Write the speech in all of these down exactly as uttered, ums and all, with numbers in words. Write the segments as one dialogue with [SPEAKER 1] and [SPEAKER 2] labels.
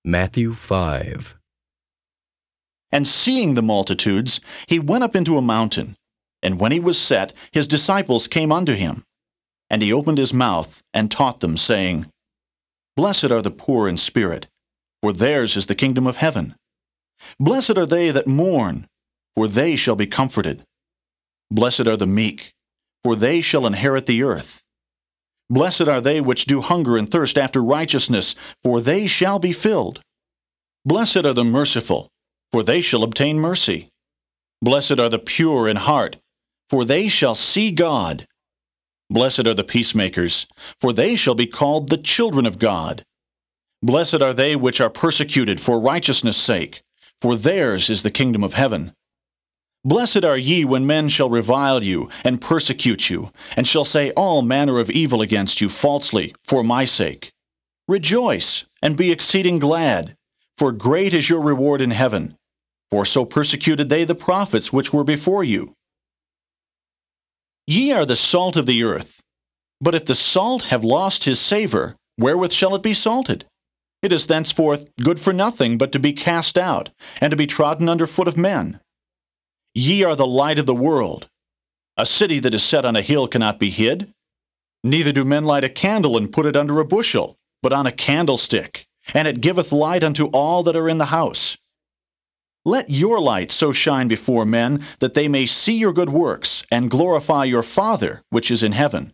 [SPEAKER 1] Matthew five.
[SPEAKER 2] And seeing the multitudes, he went up into a mountain. And when he was set, his disciples came unto him. And he opened his mouth, and taught them, saying, Blessed are the poor in spirit, for theirs is the kingdom of heaven. Blessed are they that mourn, for they shall be comforted. Blessed are the meek, for they shall inherit the earth. Blessed are they which do hunger and thirst after righteousness, for they shall be filled. Blessed are the merciful, for they shall obtain mercy. Blessed are the pure in heart, for they shall see God. Blessed are the peacemakers, for they shall be called the children of God. Blessed are they which are persecuted for righteousness' sake, for theirs is the kingdom of heaven. Blessed are ye when men shall revile you, and persecute you, and shall say all manner of evil against you falsely, for my sake. Rejoice, and be exceeding glad, for great is your reward in heaven. For so persecuted they the prophets which were before you. Ye are the salt of the earth. But if the salt have lost his savour, wherewith shall it be salted? It is thenceforth good for nothing but to be cast out, and to be trodden under foot of men. Ye are the light of the world. A city that is set on a hill cannot be hid. Neither do men light a candle and put it under a bushel, but on a candlestick, and it giveth light unto all that are in the house. Let your light so shine before men, that they may see your good works, and glorify your Father which is in heaven.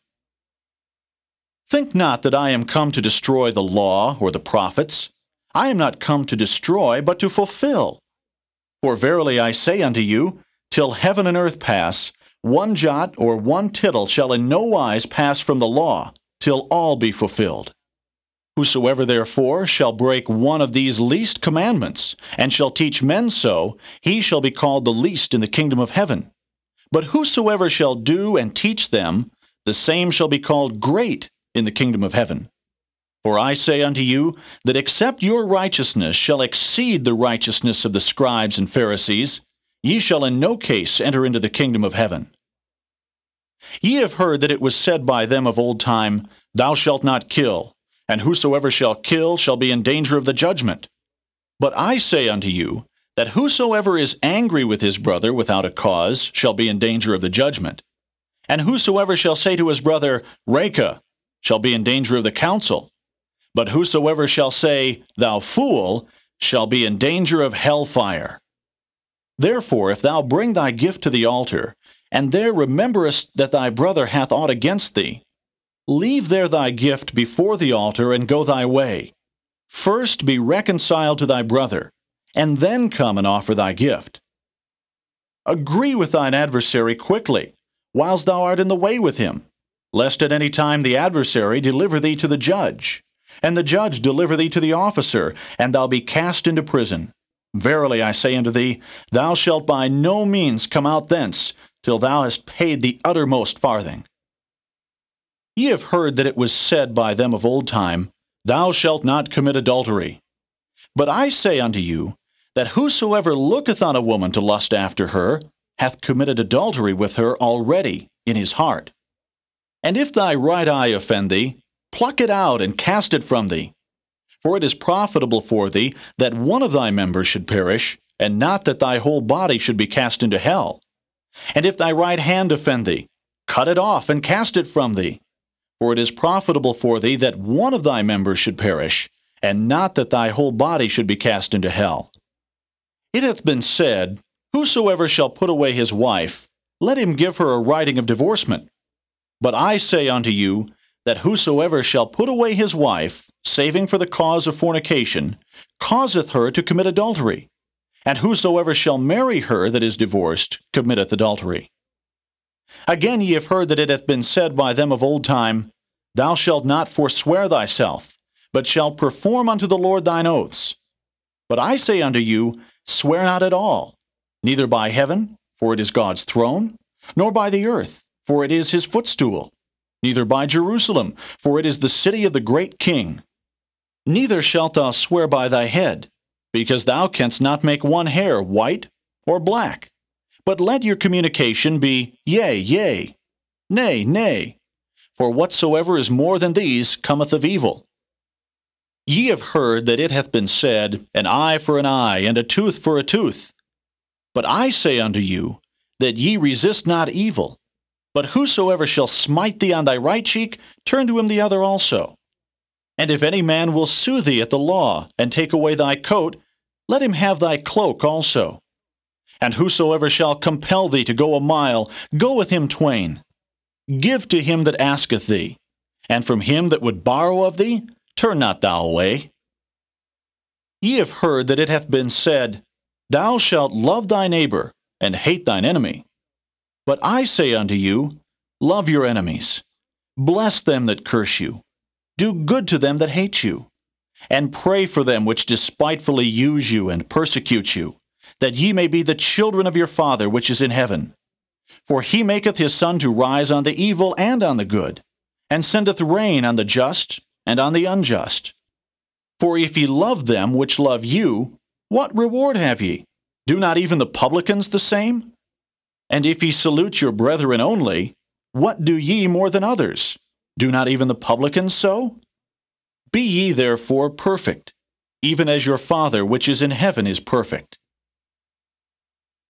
[SPEAKER 2] Think not that I am come to destroy the law or the prophets. I am not come to destroy, but to fulfill. For verily I say unto you, till heaven and earth pass, one jot or one tittle shall in no wise pass from the law, till all be fulfilled. Whosoever therefore shall break one of these least commandments, and shall teach men so, he shall be called the least in the kingdom of heaven. But whosoever shall do and teach them, the same shall be called great in the kingdom of heaven. For I say unto you, that except your righteousness shall exceed the righteousness of the scribes and Pharisees, ye shall in no case enter into the kingdom of heaven. Ye have heard that it was said by them of old time, Thou shalt not kill, and whosoever shall kill shall be in danger of the judgment. But I say unto you, that whosoever is angry with his brother without a cause shall be in danger of the judgment. And whosoever shall say to his brother, Raca, shall be in danger of the council. But whosoever shall say, Thou fool, shall be in danger of hellfire. Therefore, if thou bring thy gift to the altar, and there rememberest that thy brother hath aught against thee, leave there thy gift before the altar, and go thy way. First be reconciled to thy brother, and then come and offer thy gift. Agree with thine adversary quickly, whilst thou art in the way with him, lest at any time the adversary deliver thee to the judge, and the judge deliver thee to the officer, and thou be cast into prison. Verily I say unto thee, thou shalt by no means come out thence, till thou hast paid the uttermost farthing. Ye have heard that it was said by them of old time, Thou shalt not commit adultery. But I say unto you, that whosoever looketh on a woman to lust after her, hath committed adultery with her already in his heart. And if thy right eye offend thee, pluck it out and cast it from thee. For it is profitable for thee that one of thy members should perish, and not that thy whole body should be cast into hell. And if thy right hand offend thee, cut it off and cast it from thee. For it is profitable for thee that one of thy members should perish, and not that thy whole body should be cast into hell. It hath been said, Whosoever shall put away his wife, let him give her a writing of divorcement. But I say unto you, that whosoever shall put away his wife, saving for the cause of fornication, causeth her to commit adultery. And whosoever shall marry her that is divorced, committeth adultery. Again ye have heard that it hath been said by them of old time, Thou shalt not forswear thyself, but shalt perform unto the Lord thine oaths. But I say unto you, Swear not at all, neither by heaven, for it is God's throne, nor by the earth, for it is his footstool, neither by Jerusalem, for it is the city of the great King. Neither shalt thou swear by thy head, because thou canst not make one hair white or black. But let your communication be yea, yea, nay, nay. For whatsoever is more than these cometh of evil. Ye have heard that it hath been said, An eye for an eye, and a tooth for a tooth. But I say unto you, that ye resist not evil. But whosoever shall smite thee on thy right cheek, turn to him the other also. And if any man will sue thee at the law, and take away thy coat, let him have thy cloak also. And whosoever shall compel thee to go a mile, go with him twain. Give to him that asketh thee, and from him that would borrow of thee, turn not thou away. Ye have heard that it hath been said, Thou shalt love thy neighbor, and hate thine enemy. But I say unto you, Love your enemies. Bless them that curse you. Do good to them that hate you. And pray for them which despitefully use you and persecute you, that ye may be the children of your Father which is in heaven. For he maketh his sun to rise on the evil and on the good, and sendeth rain on the just and on the unjust. For if ye love them which love you, what reward have ye? Do not even the publicans the same? And if ye salute your brethren only, what do ye more than others? Do not even the publicans so? Be ye therefore perfect, even as your Father which is in heaven is perfect.